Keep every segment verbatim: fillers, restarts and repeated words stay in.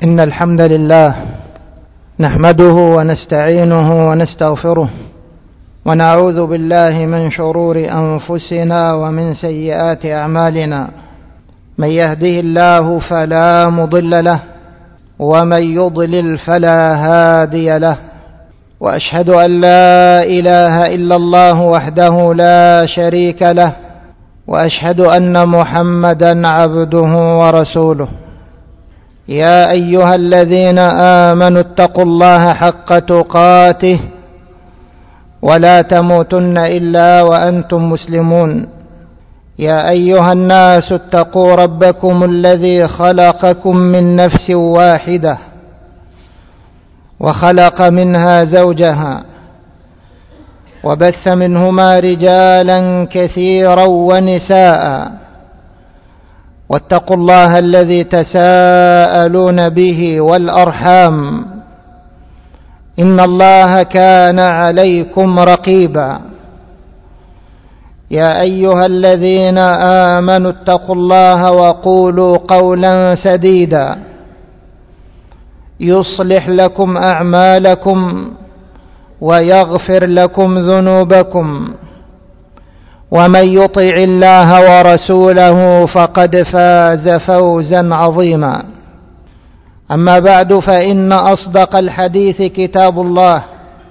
إن الحمد لله نحمده ونستعينه ونستغفره ونعوذ بالله من شرور أنفسنا ومن سيئات أعمالنا. من يهده الله فلا مضل له ومن يضلل فلا هادي له، وأشهد أن لا إله إلا الله وحده لا شريك له، وأشهد أن محمدا عبده ورسوله. يا أيها الذين آمنوا اتقوا الله حق تقاته ولا تموتن إلا وأنتم مسلمون. يا أيها الناس اتقوا ربكم الذي خلقكم من نفس واحدة وخلق منها زوجها وبث منهما رجالا كثيرا ونساء، واتقوا الله الذي تساءلون به والأرحام إن الله كان عليكم رقيبا. يا أيها الذين آمنوا اتقوا الله وقولوا قولا سديدا يصلح لكم أعمالكم ويغفر لكم ذنوبكم، ومن يطع الله ورسوله فقد فاز فوزا عظيما. أما بعد، فإن أصدق الحديث كتاب الله،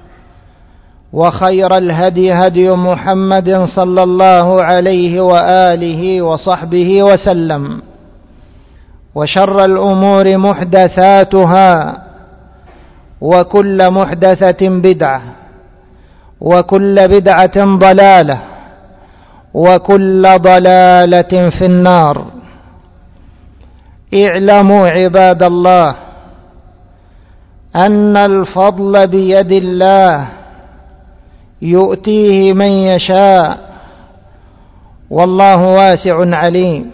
وخير الهدي هدي محمد صلى الله عليه وآله وصحبه وسلم، وشر الأمور محدثاتها، وكل محدثة بدعة، وكل بدعة ضلالة، وكل ضلالة في النار. اعلموا عباد الله أن الفضل بيد الله يؤتيه من يشاء، والله واسع عليم،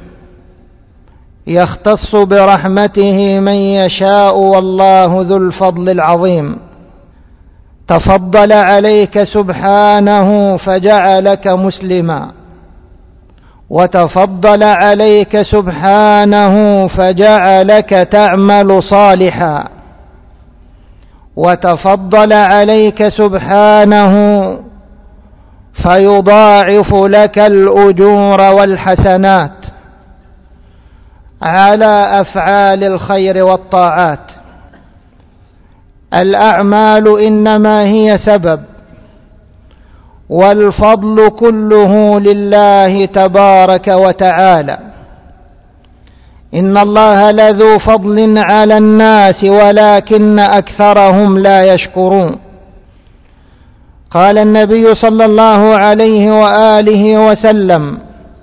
يختص برحمته من يشاء، والله ذو الفضل العظيم. تفضل عليك سبحانه فجعلك مسلما، وتفضل عليك سبحانه فجعلك تعمل صالحا، وتفضل عليك سبحانه فيضاعف لك الأجور والحسنات على أفعال الخير والطاعات. الأعمال إنما هي سبب، والفضل كله لله تبارك وتعالى. إن الله لذو فضل على الناس ولكن أكثرهم لا يشكرون. قال النبي صلى الله عليه وآله وسلم: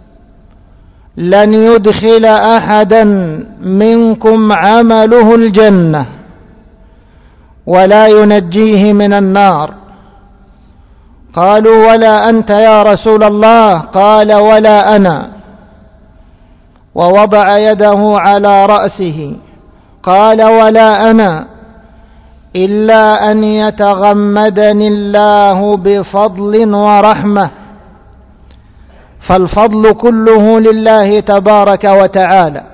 لن يدخل أحدا منكم عمله الجنة ولا ينجيه من النار. قالوا: ولا أنت يا رسول الله؟ قال: ولا أنا. ووضع يده على رأسه قال: ولا أنا، إلا أن يتغمدني الله بفضل ورحمة. فالفضل كله لله تبارك وتعالى.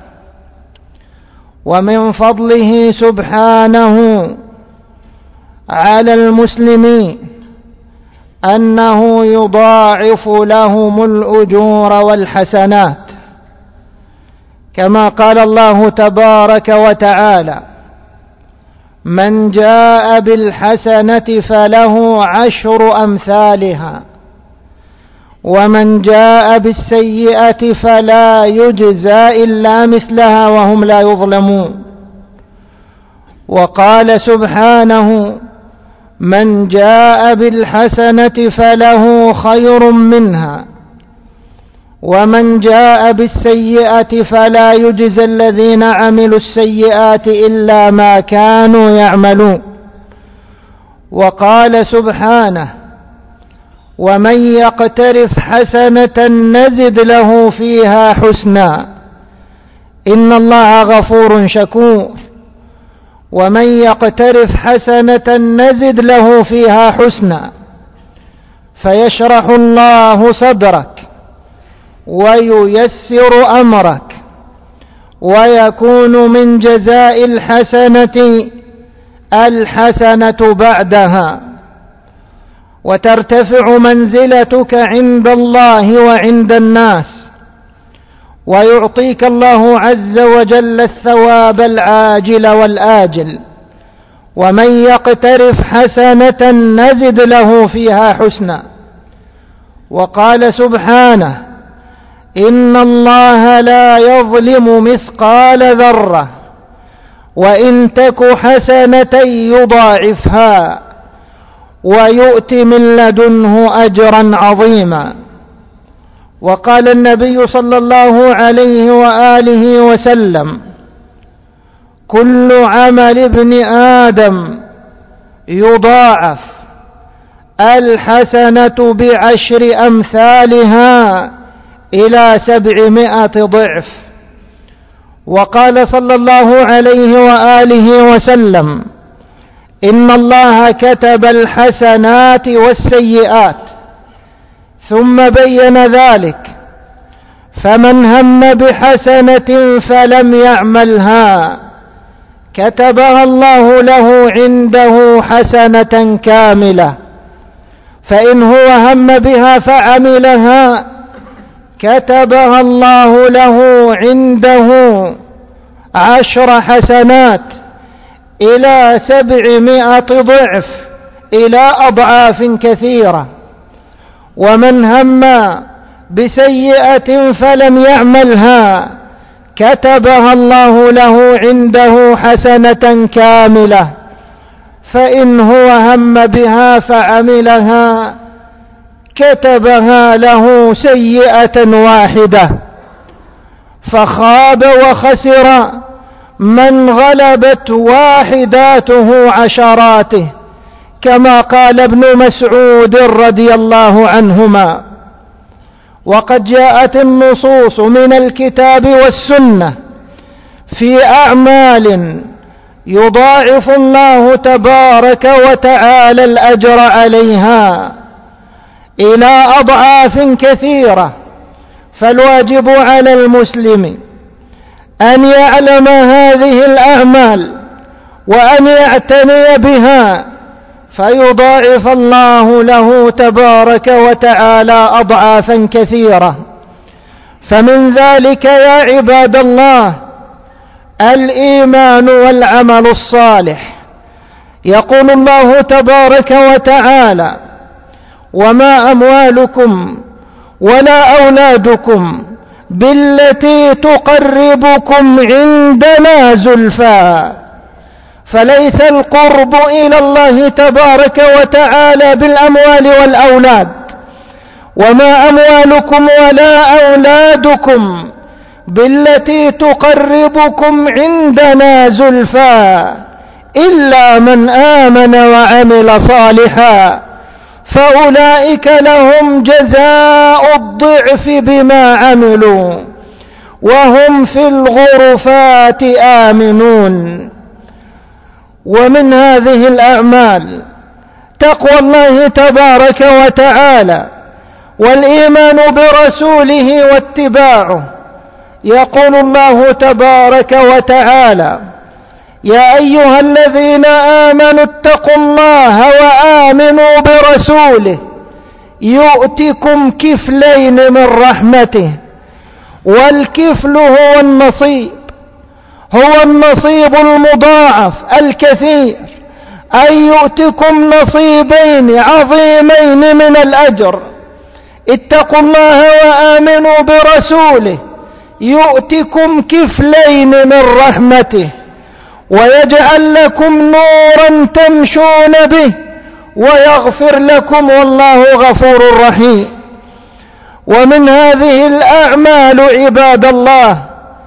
ومن فضله سبحانه على المسلمين أنه يضاعف لهم الأجور والحسنات، كما قال الله تبارك وتعالى: من جاء بالحسنة فله عشر أمثالها، ومن جاء بالسيئة فلا يجزى إلا مثلها وهم لا يظلمون. وقال سبحانه: من جاء بالحسنة فله خير منها، ومن جاء بالسيئة فلا يجزى الذين عملوا السيئات إلا ما كانوا يعملون. وقال سبحانه: ومن يقترف حسنة نزد له فيها حسنا، إن الله غفور شكور. ومن يقترف حسنة نزد له فيها حسنا، فيشرح الله صدرك وييسر أمرك ويكون من جزاء الحسنة الحسنة بعدها، وترتفع منزلتك عند الله وعند الناس، ويعطيك الله عز وجل الثواب العاجل والآجل. ومن يقترف حسنة نزد له فيها حسنا. وقال سبحانه: إن الله لا يظلم مثقال ذرة وإن تك حسنة يضاعفها ويؤت من لدنه أجرا عظيما. وقال النبي صلى الله عليه وآله وسلم: كل عمل ابن آدم يضاعف، الحسنة بعشر أمثالها إلى سبعمائة ضعف. وقال صلى الله عليه وآله وسلم: إن الله كتب الحسنات والسيئات، ثم بين ذلك: فمن هم بحسنة فلم يعملها كتبها الله له عنده حسنة كاملة، فإن هو هم بها فعملها كتبها الله له عنده عشر حسنات إلى سبعمائة ضعف، إلى أضعاف كثيرة. ومن هم بسيئة فلم يعملها كتبها الله له عنده حسنة كاملة، فإن هو هم بها فعملها كتبها له سيئة واحدة. فخاب وخسر من غلبت واحداته عشراته، كما قال ابن مسعود رضي الله عنهما. وقد جاءت النصوص من الكتاب والسنة في أعمال يضاعف الله تبارك وتعالى الأجر عليها إلى أضعاف كثيرة، فالواجب على المسلم أن يعلم هذه الأعمال وأن يعتني بها، فيضاعف الله له تبارك وتعالى أضعافا كثيرة. فمن ذلك يا عباد الله الإيمان والعمل الصالح. يقول الله تبارك وتعالى: وما أموالكم ولا أولادكم بالتي تقربكم عندنا زلفى. فليس القرب إلى الله تبارك وتعالى بالأموال والأولاد. وما أموالكم ولا أولادكم بالتي تقربكم عندنا زلفى إلا من آمن وعمل صالحا فأولئك لهم جزاء الضعف بما عملوا وهم في الغرفات آمنون. ومن هذه الأعمال تقوى الله تبارك وتعالى والإيمان برسوله واتباعه. يقول الله تبارك وتعالى: يا أيها الذين آمنوا اتقوا الله وآمنوا برسوله يؤتكم كفلين من رحمته. والكفل هو النصيب، هو النصيب المضاعف الكثير، أي يؤتكم نصيبين عظيمين من الأجر. اتقوا الله وآمنوا برسوله يؤتكم كفلين من رحمته ويجعل لكم نورا تمشون به ويغفر لكم والله غفور رحيم. ومن هذه الأعمال عباد الله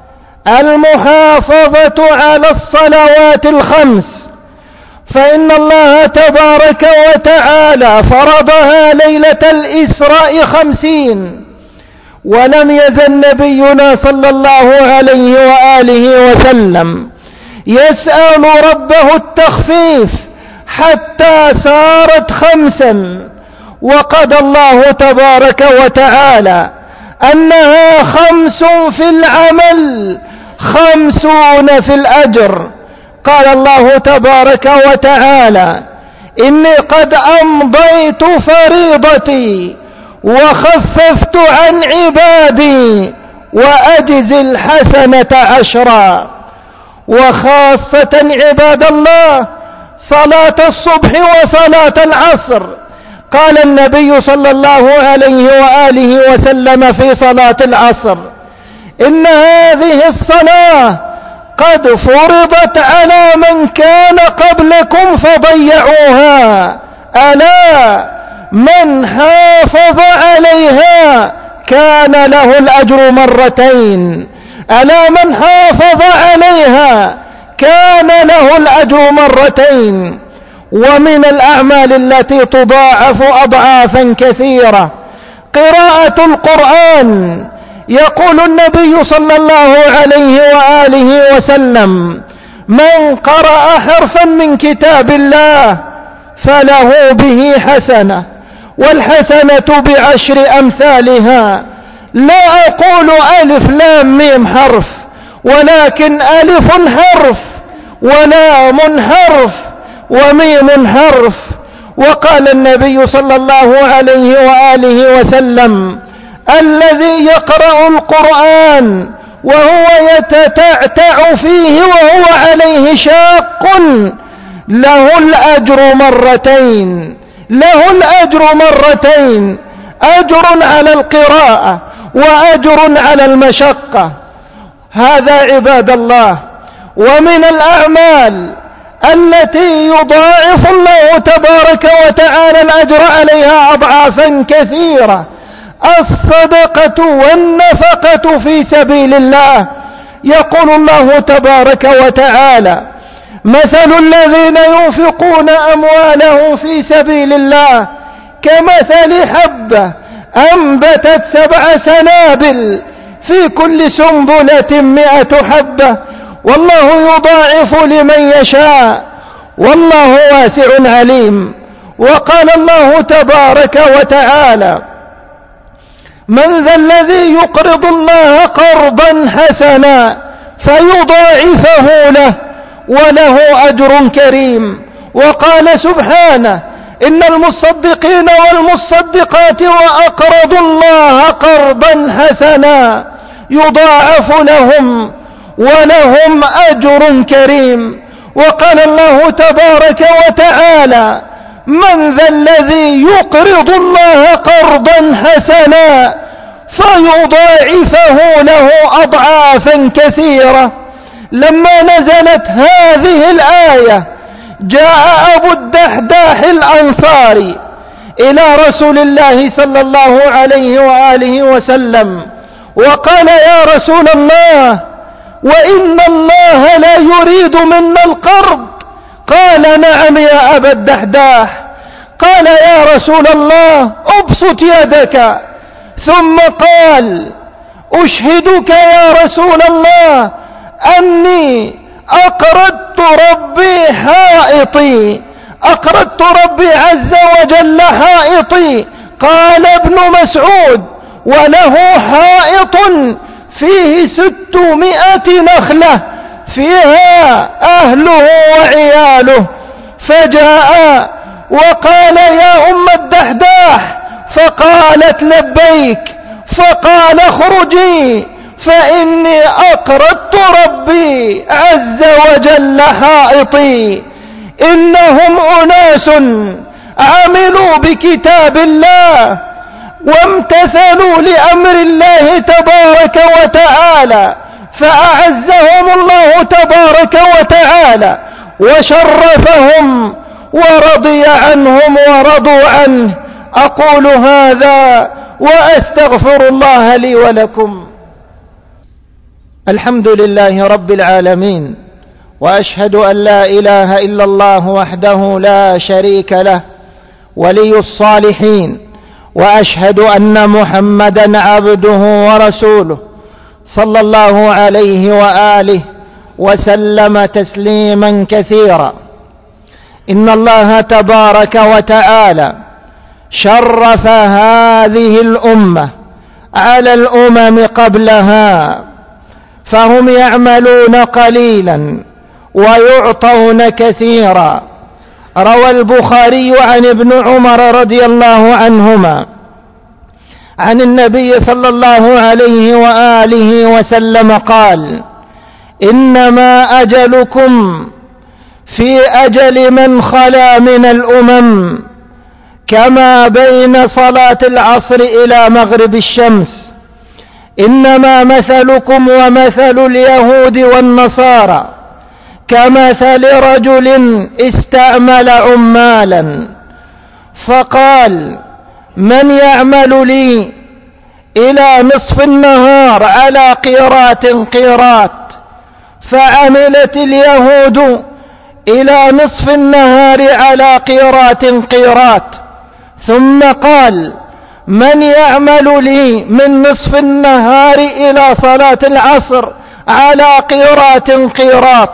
المحافظة على الصلوات الخمس، فإن الله تبارك وتعالى فرضها ليلة الإسراء خمسين، ولم يزل نبينا صلى الله عليه وآله وسلم يسأل ربه التخفيف حتى صارت خمسا، وقضى الله تبارك وتعالى أنها خمس في العمل خمسون في الأجر. قال الله تبارك وتعالى: إني قد أمضيت فريضتي وخففت عن عبادي وأجزي الحسنة عشرا. وخاصة عباد الله صلاة الصبح وصلاة العصر، قال النبي صلى الله عليه وآله وسلم في صلاة العصر: إن هذه الصلاة قد فرضت على من كان قبلكم فضيعوها، ألا من حافظ عليها كان له الأجر مرتين. ألا من حافظ عليها كان له الأجر مرتين. ومن الأعمال التي تضاعف أضعافا كثيرة قراءة القرآن. يقول النبي صلى الله عليه وآله وسلم: من قرأ حرفا من كتاب الله فله به حسنة، والحسنة بعشر أمثالها. لا أقول ألف لام ميم حرف، ولكن ألف حرف ولام حرف وميم حرف. وقال النبي صلى الله عليه وآله وسلم: الذي يقرأ القرآن وهو يتتعتع فيه وهو عليه شاق له الأجر مرتين، له الأجر مرتين، أجر على القراءة وأجر على المشقة. هذا عباد الله. ومن الأعمال التي يضاعف الله تبارك وتعالى الأجر عليها أضعافا كثيرة الصدقة والنفقة في سبيل الله. يقول الله تبارك وتعالى: مثل الذين ينفقون أموالهم في سبيل الله كمثل حبة أنبتت سبع سنابل في كل سنبلة مئة حبة والله يضاعف لمن يشاء والله واسع عليم. وقال الله تبارك وتعالى: من ذا الذي يقرض الله قرضا حسنا فيضاعفه له وله أجر كريم. وقال سبحانه: إن المصدقين والمصدقات وأقرضوا الله قرضا حسنا يضاعف لهم ولهم أجر كريم. وقال الله تبارك وتعالى: من ذا الذي يقرض الله قرضا حسنا فيضاعفه له أضعافا كثيرة. لما نزلت هذه الآية جاء أبو الدحداح الأنصاري إلى رسول الله صلى الله عليه وآله وسلم وقال: يا رسول الله، وإن الله لا يريد منا القرض. قال: نعم يا أبا الدحداح. قال: يا رسول الله، ابسط يدك. ثم قال: أشهدك يا رسول الله أني أقرضت ربي حائطي، أقرضت ربي عز وجل حائطي. قال ابن مسعود: وله حائط فيه ستمائة نخلة فيها أهله وعياله. فجاء وقال: يا أم الدحداح. فقالت: لبيك. فقال: اخرجي فإني أقرضت ربي عز وجل حائطي. إنهم أناس عملوا بكتاب الله وامتثلوا لأمر الله تبارك وتعالى فأعزهم الله تبارك وتعالى وشرفهم ورضي عنهم ورضوا عنه. أقول هذا وأستغفر الله لي ولكم. الحمد لله رب العالمين، وأشهد أن لا إله إلا الله وحده لا شريك له ولي الصالحين، وأشهد أن محمدا عبده ورسوله صلى الله عليه وآله وسلم تسليما كثيرا. إن الله تبارك وتعالى شرف هذه الأمة على الأمم قبلها، فهم يعملون قليلا ويعطون كثيرا. روى البخاري عن ابن عمر رضي الله عنهما عن النبي صلى الله عليه وآله وسلم قال: إنما أجلكم في أجل من خلا من الأمم كما بين صلاة العصر إلى مغرب الشمس، إنما مثلكم ومثل اليهود والنصارى كمثل رجل استعمل عمالا فقال: من يعمل لي إلى نصف النهار على قيرات قيرات؟ فعملت اليهود إلى نصف النهار على قيرات قيرات، ثم قال: من يعمل لي من نصف النهار إلى صلاة العصر على قيرات قيرات؟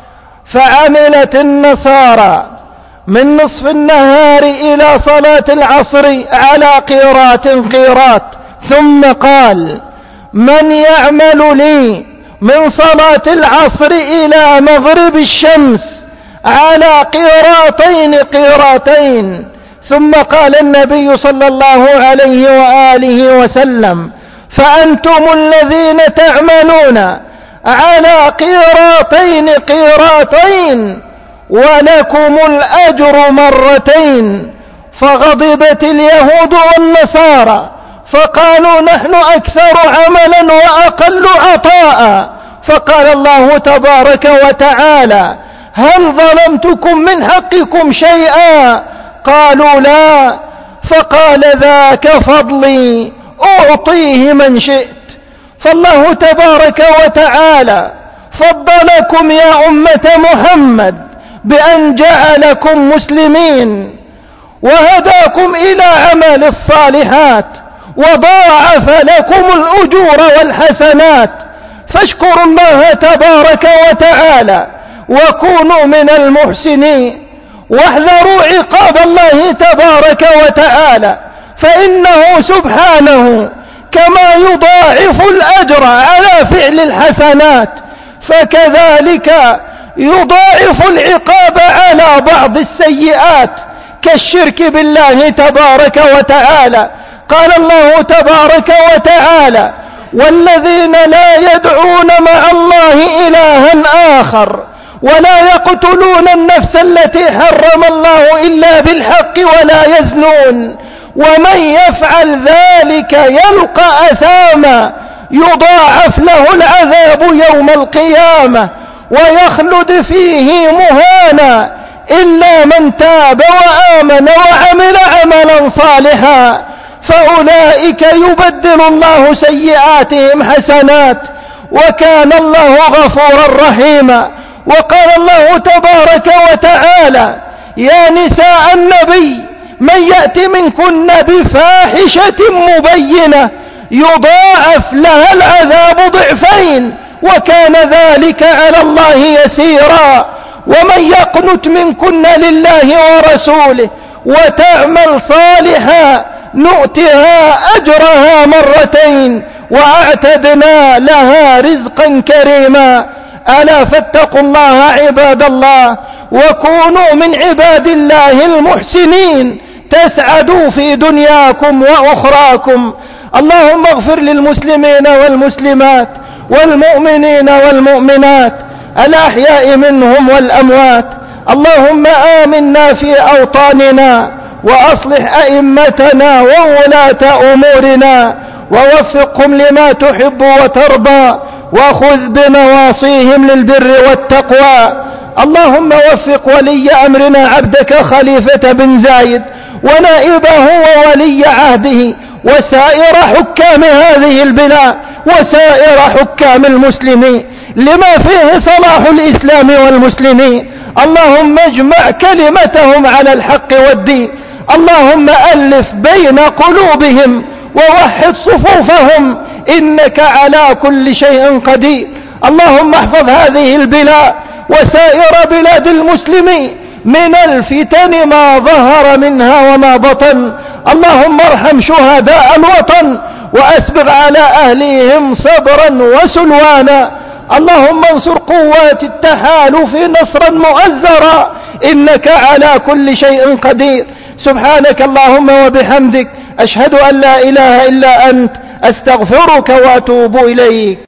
فعملت النصارى من نصف النهار إلى صلاة العصر على قيرات قيرات، ثم قال: من يعمل لي من صلاة العصر إلى مغرب الشمس على قيراتين قيراتين؟ ثم قال النبي صلى الله عليه وآله وسلم: فأنتم الذين تعملون على قيراتين قيراتين ولكم الأجر مرتين. فغضبت اليهود والنصارى فقالوا: نحن أكثر عملا وأقل عطاء. فقال الله تبارك وتعالى: هل ظلمتكم من حقكم شيئا؟ قالوا: لا. فقال: ذاك فضلي أعطيه من شئت. فالله تبارك وتعالى فضلكم يا أمة محمد بأن جعلكم مسلمين وهداكم إلى عمل الصالحات وضاعف لكم الأجور والحسنات، فاشكروا الله تبارك وتعالى وكونوا من المحسنين، واحذروا عقاب الله تبارك وتعالى، فإنه سبحانه كما يضاعف الأجر على فعل الحسنات فكذلك يضاعف العقاب على بعض السيئات كالشرك بالله تبارك وتعالى. قال الله تبارك وتعالى: والذين لا يدعون مع الله إلها آخر ولا يقتلون النفس التي حرم الله إلا بالحق ولا يزنون ومن يفعل ذلك يلقى أثاما يضاعف له العذاب يوم القيامة ويخلد فيه مهانا إلا من تاب وآمن وعمل عملا صالحا فأولئك يبدل الله سيئاتهم حسنات وكان الله غفورا رحيما. وقال الله تبارك وتعالى: يا نساء النبي من يأت منكن بفاحشة مبينة يضاعف لها العذاب ضعفين وكان ذلك على الله يسيرا. ومن يقنت منكن لله ورسوله وتعمل صالحا نؤتها أجرها مرتين وأعتدنا لها رزقا كريما. ألا فاتقوا الله عباد الله وكونوا من عباد الله المحسنين تسعدوا في دنياكم وأخراكم. اللهم اغفر للمسلمين والمسلمات والمؤمنين والمؤمنات الأحياء منهم والأموات. اللهم آمنا في أوطاننا وأصلح أئمتنا وولاة أمورنا ووفقهم لما تحب وترضى وخذ بنواصيهم للبر والتقوى. اللهم وفق ولي أمرنا عبدك خليفة بن زايد ونائبه وولي عهده وسائر حكام هذه البلاد وسائر حكام المسلمين لما فيه صلاح الإسلام والمسلمين. اللهم اجمع كلمتهم على الحق والدين. اللهم ألف بين قلوبهم ووحد صفوفهم إنك على كل شيء قدير. اللهم احفظ هذه البلاد وسائر بلاد المسلمين من الفتن ما ظهر منها وما بطن. اللهم ارحم شهداء الوطن وأسبغ على أهليهم صبرا وسلوانا. اللهم انصر قوات التحالف نصرا مؤزرا، إنك على كل شيء قدير. سبحانك اللهم وبحمدك، أشهد أن لا إله إلا أنت، أستغفرك وأتوب إليك.